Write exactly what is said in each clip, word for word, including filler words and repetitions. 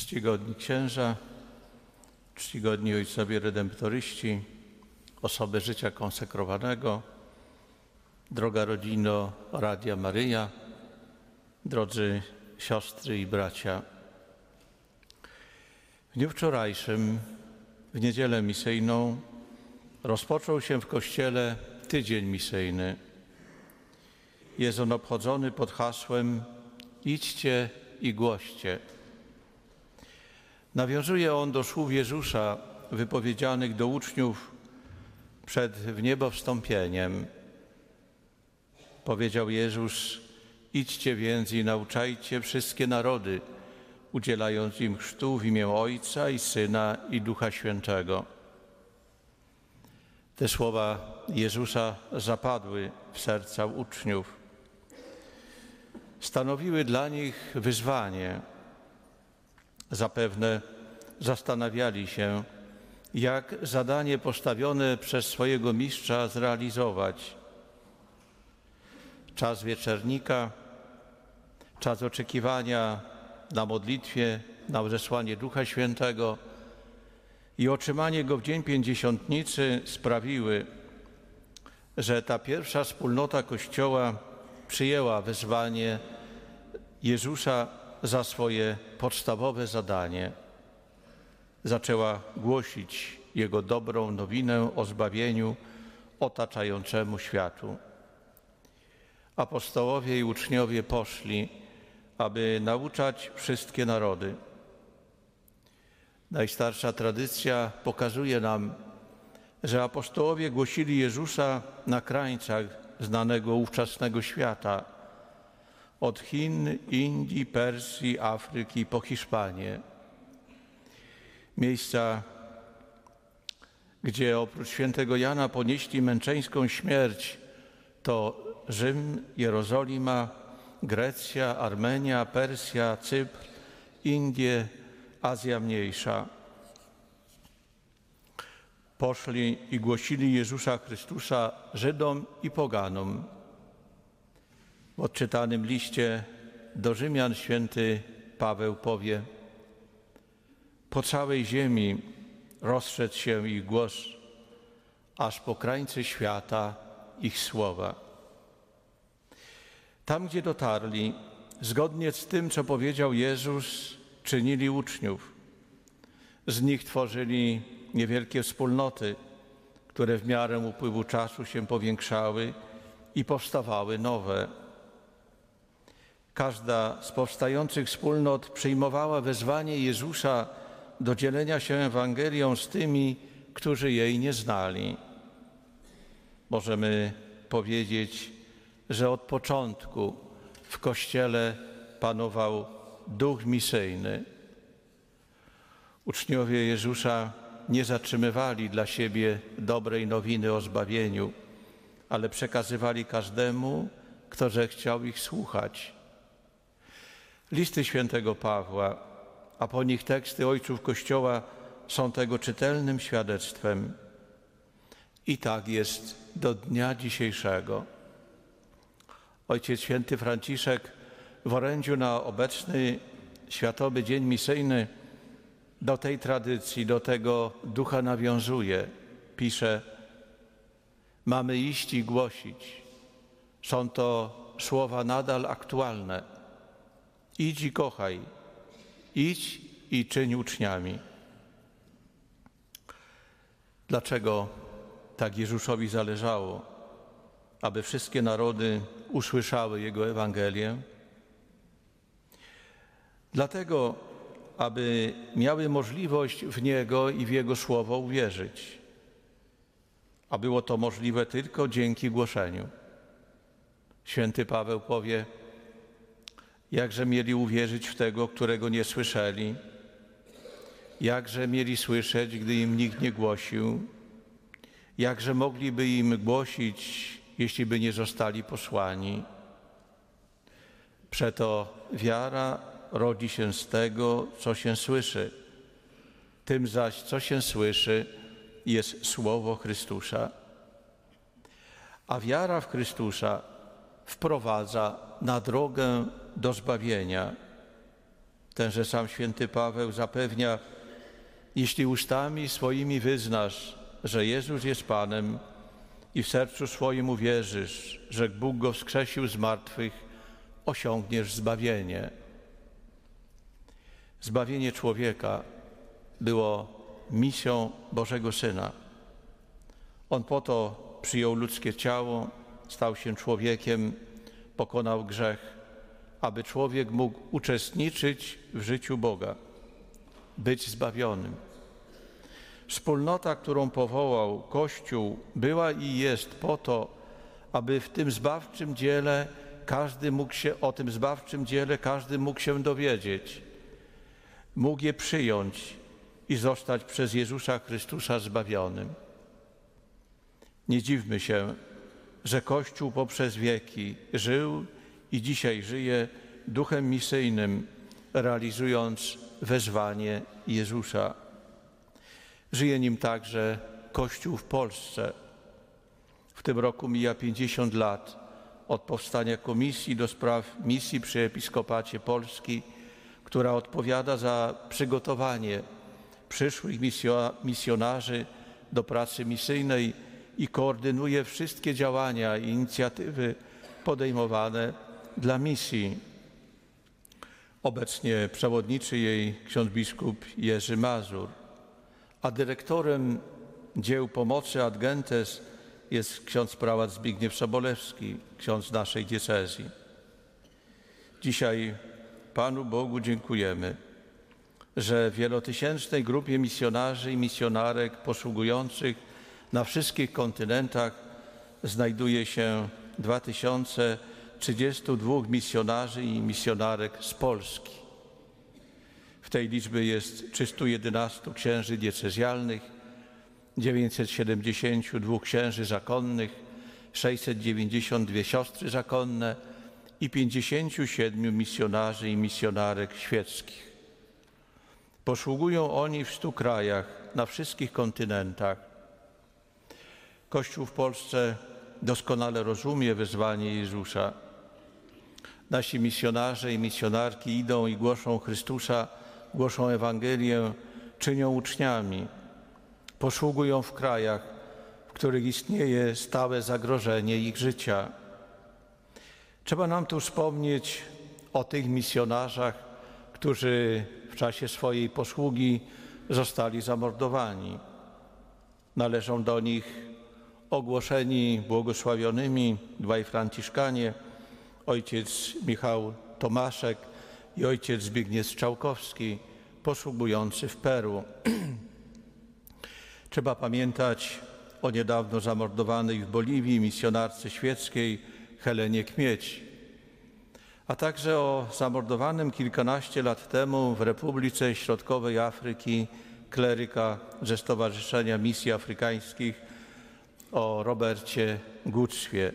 Czcigodni księża, czcigodni ojcowie redemptoryści, osoby życia konsekrowanego, droga rodzino Radia Maryja, drodzy siostry i bracia. W dniu wczorajszym, w niedzielę misyjną, rozpoczął się w Kościele tydzień misyjny. Jest on obchodzony pod hasłem „Idźcie i głoście”. Nawiązuje on do słów Jezusa wypowiedzianych do uczniów przed wniebowstąpieniem. Powiedział Jezus: „Idźcie więc i nauczajcie wszystkie narody, udzielając im chrztu w imię Ojca i Syna i Ducha Świętego”. Te słowa Jezusa zapadły w serca uczniów. Stanowiły dla nich wyzwanie. Zapewne zastanawiali się, jak zadanie postawione przez swojego mistrza zrealizować. Czas wieczernika, czas oczekiwania na modlitwie, na zesłanie Ducha Świętego i otrzymanie Go w Dzień Pięćdziesiątnicy sprawiły, że ta pierwsza wspólnota Kościoła przyjęła wezwanie Jezusa za swoje podstawowe zadanie. Zaczęła głosić Jego dobrą nowinę o zbawieniu otaczającemu światu. Apostołowie i uczniowie poszli, aby nauczać wszystkie narody. Najstarsza tradycja pokazuje nam, że apostołowie głosili Jezusa na krańcach znanego ówczesnego świata, od Chin, Indii, Persji, Afryki po Hiszpanię. Miejsca, gdzie oprócz świętego Jana ponieśli męczeńską śmierć, to Rzym, Jerozolima, Grecja, Armenia, Persja, Cypr, Indie, Azja Mniejsza. Poszli i głosili Jezusa Chrystusa Żydom i poganom. W odczytanym liście do Rzymian święty Paweł powie: „Po całej ziemi rozszedł się ich głos, aż po krańce świata ich słowa”. Tam, gdzie dotarli, zgodnie z tym, co powiedział Jezus, czynili uczniów. Z nich tworzyli niewielkie wspólnoty, które w miarę upływu czasu się powiększały i powstawały nowe. Każda z powstających wspólnot przyjmowała wezwanie Jezusa do dzielenia się Ewangelią z tymi, którzy jej nie znali. Możemy powiedzieć, że od początku w Kościele panował duch misyjny. Uczniowie Jezusa nie zatrzymywali dla siebie dobrej nowiny o zbawieniu, ale przekazywali każdemu, kto zechciał ich słuchać. Listy świętego Pawła, a po nich teksty ojców Kościoła są tego czytelnym świadectwem. I tak jest do dnia dzisiejszego. Ojciec święty Franciszek w orędziu na obecny Światowy Dzień Misyjny do tej tradycji, do tego ducha nawiązuje. Pisze: „Mamy iść i głosić”. Są to słowa nadal aktualne. Idź i kochaj, idź i czyń uczniami. Dlaczego tak Jezusowi zależało, aby wszystkie narody usłyszały Jego Ewangelię? Dlatego, aby miały możliwość w Niego i w Jego Słowo uwierzyć. A było to możliwe tylko dzięki głoszeniu. Święty Paweł powie: „Jakże mieli uwierzyć w Tego, którego nie słyszeli? Jakże mieli słyszeć, gdy im nikt nie głosił? Jakże mogliby im głosić, jeśli by nie zostali posłani? Przeto wiara rodzi się z tego, co się słyszy. Tym zaś, co się słyszy, jest Słowo Chrystusa. A wiara w Chrystusa wprowadza na drogę do zbawienia. Tenże sam święty Paweł zapewnia: jeśli ustami swoimi wyznasz, że Jezus jest Panem i w sercu swoim uwierzysz, że Bóg Go wskrzesił z martwych, osiągniesz zbawienie. Zbawienie człowieka było misją Bożego Syna. On po to przyjął ludzkie ciało, stał się człowiekiem, pokonał grzech, aby człowiek mógł uczestniczyć w życiu Boga, być zbawionym. Wspólnota, którą powołał Kościół, była i jest po to, aby w tym zbawczym dziele każdy mógł się, o tym zbawczym dziele każdy mógł się dowiedzieć, mógł je przyjąć i zostać przez Jezusa Chrystusa zbawionym. Nie dziwmy się, że Kościół poprzez wieki żył i dzisiaj żyje duchem misyjnym, realizując wezwanie Jezusa. Żyje nim także Kościół w Polsce. W tym roku mija pięćdziesiąt lat od powstania Komisji do Spraw Misji przy Episkopacie Polski, która odpowiada za przygotowanie przyszłych misjonarzy do pracy misyjnej i koordynuje wszystkie działania i inicjatywy podejmowane dla misji. Obecnie przewodniczy jej ksiądz biskup Jerzy Mazur, a dyrektorem dzieł pomocy Ad Gentes jest ksiądz prałat Zbigniew Sobolewski, ksiądz naszej diecezji. Dzisiaj Panu Bogu dziękujemy, że w wielotysięcznej grupie misjonarzy i misjonarek posługujących na wszystkich kontynentach znajduje się dwa tysiące trzydziestu dwóch misjonarzy i misjonarek z Polski. W tej liczbie jest trzystu jedenastu księży diecezjalnych, dziewięćset siedemdziesięciu dwóch księży zakonnych, sześćset dziewięćdziesiąt dwie siostry zakonne i pięćdziesięciu siedmiu misjonarzy i misjonarek świeckich. Posługują oni w stu krajach, na wszystkich kontynentach. Kościół w Polsce doskonale rozumie wezwanie Jezusa. Nasi misjonarze i misjonarki idą i głoszą Chrystusa, głoszą Ewangelię, czynią uczniami. Posługują w krajach, w których istnieje stałe zagrożenie ich życia. Trzeba nam tu wspomnieć o tych misjonarzach, którzy w czasie swojej posługi zostali zamordowani. Należą do nich ogłoszeni błogosławionymi dwaj franciszkanie, ojciec Michał Tomaszek i ojciec Zbigniew Strzałkowski, posługujący w Peru. Trzeba pamiętać o niedawno zamordowanej w Boliwii misjonarce świeckiej Helenie Kmieć, a także o zamordowanym kilkanaście lat temu w Republice Środkowej Afryki kleryka ze Stowarzyszenia Misji Afrykańskich, o Robercie Guczwie.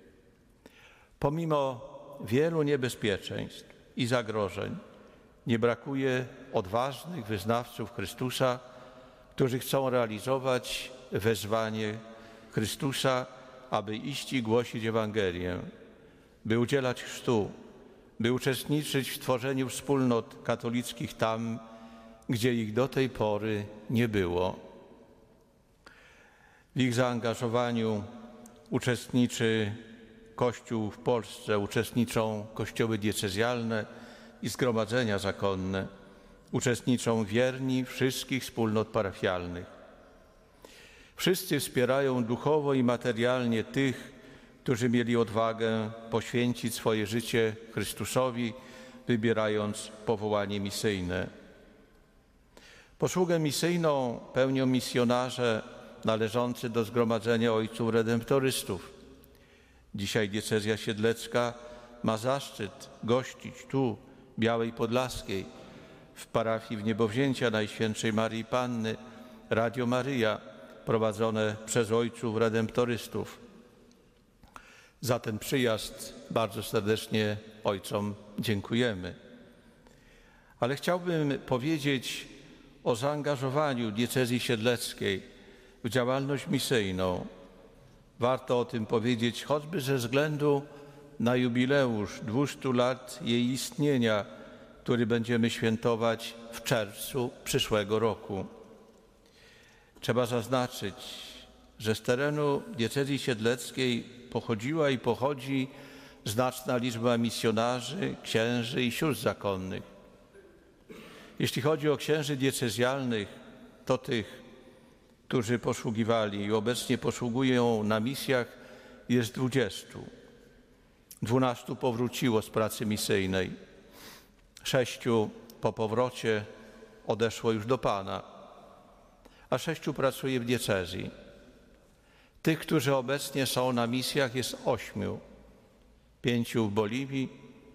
Pomimo wielu niebezpieczeństw i zagrożeń nie brakuje odważnych wyznawców Chrystusa, którzy chcą realizować wezwanie Chrystusa, aby iść i głosić Ewangelię, by udzielać chrztu, by uczestniczyć w tworzeniu wspólnot katolickich tam, gdzie ich do tej pory nie było. W ich zaangażowaniu uczestniczy Kościół w Polsce, uczestniczą kościoły diecezjalne i zgromadzenia zakonne, uczestniczą wierni wszystkich wspólnot parafialnych. Wszyscy wspierają duchowo i materialnie tych, którzy mieli odwagę poświęcić swoje życie Chrystusowi, wybierając powołanie misyjne. Posługę misyjną pełnią misjonarze należący do Zgromadzenia Ojców Redemptorystów. Dzisiaj diecezja siedlecka ma zaszczyt gościć tu, w Białej Podlaskiej, w parafii Wniebowzięcia Najświętszej Maryi Panny, Radio Maryja, prowadzone przez Ojców Redemptorystów. Za ten przyjazd bardzo serdecznie Ojcom dziękujemy. Ale chciałbym powiedzieć o zaangażowaniu diecezji siedleckiej w działalność misyjną. Warto o tym powiedzieć choćby ze względu na jubileusz dwustu lat jej istnienia, który będziemy świętować w czerwcu przyszłego roku. Trzeba zaznaczyć, że z terenu diecezji siedleckiej pochodziła i pochodzi znaczna liczba misjonarzy, księży i sióstr zakonnych. Jeśli chodzi o księży diecezjalnych, to tych, którzy posługiwali i obecnie posługują na misjach, jest dwudziestu. Dwunastu powróciło z pracy misyjnej. Sześciu po powrocie odeszło już do Pana, a sześciu pracuje w diecezji. Tych, którzy obecnie są na misjach, jest ośmiu. Pięciu w Boliwii,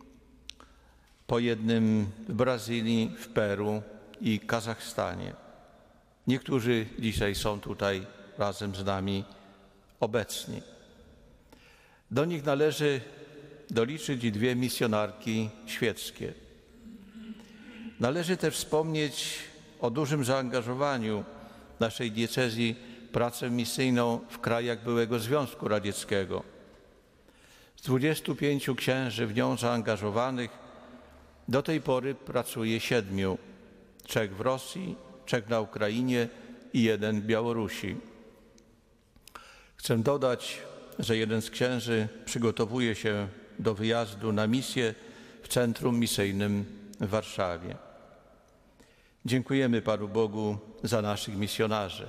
po jednym w Brazylii, w Peru i Kazachstanie. Niektórzy dzisiaj są tutaj razem z nami obecni. Do nich należy doliczyć i dwie misjonarki świeckie. Należy też wspomnieć o dużym zaangażowaniu naszej diecezji w pracę misyjną w krajach byłego Związku Radzieckiego. Z dwudziestu pięciu księży w nią zaangażowanych do tej pory pracuje siedmiu. Trzech w Rosji, trzech na Ukrainie i jeden w Białorusi. Chcę dodać, że jeden z księży przygotowuje się do wyjazdu na misję w Centrum Misyjnym w Warszawie. Dziękujemy Panu Bogu za naszych misjonarzy.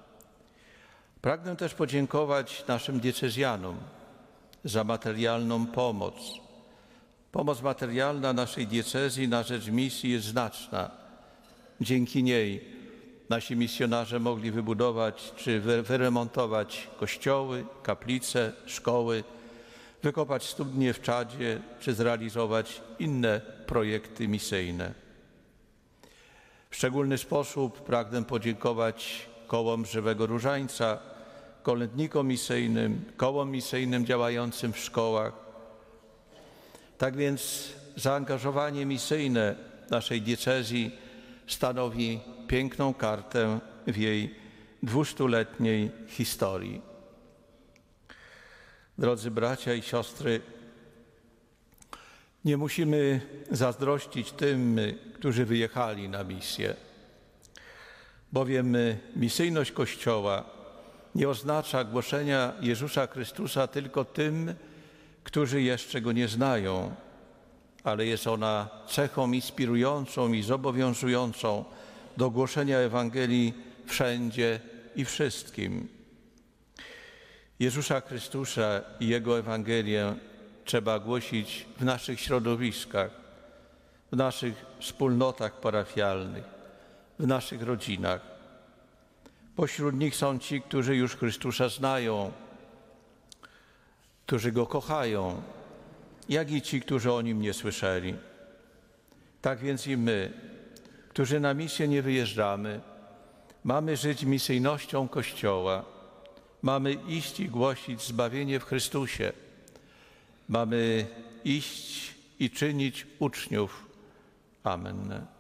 Pragnę też podziękować naszym diecezjanom za materialną pomoc. Pomoc materialna naszej diecezji na rzecz misji jest znaczna. Dzięki niej nasi misjonarze mogli wybudować czy wyremontować kościoły, kaplice, szkoły, wykopać studnie w Czadzie czy zrealizować inne projekty misyjne. W szczególny sposób pragnę podziękować kołom Żywego Różańca, kolędnikom misyjnym, kołom misyjnym działającym w szkołach. Tak więc zaangażowanie misyjne naszej diecezji stanowi piękną kartę w jej dwustuletniej historii. Drodzy bracia i siostry, nie musimy zazdrościć tym, którzy wyjechali na misję, bowiem misyjność Kościoła nie oznacza głoszenia Jezusa Chrystusa tylko tym, którzy jeszcze Go nie znają, ale jest ona cechą inspirującą i zobowiązującą do głoszenia Ewangelii wszędzie i wszystkim. Jezusa Chrystusa i Jego Ewangelię trzeba głosić w naszych środowiskach, w naszych wspólnotach parafialnych, w naszych rodzinach. Pośród nich są ci, którzy już Chrystusa znają, którzy Go kochają, jak i ci, którzy o Nim nie słyszeli. Tak więc i my, którzy na misję nie wyjeżdżamy, mamy żyć misyjnością Kościoła, mamy iść i głosić zbawienie w Chrystusie, mamy iść i czynić uczniów. Amen.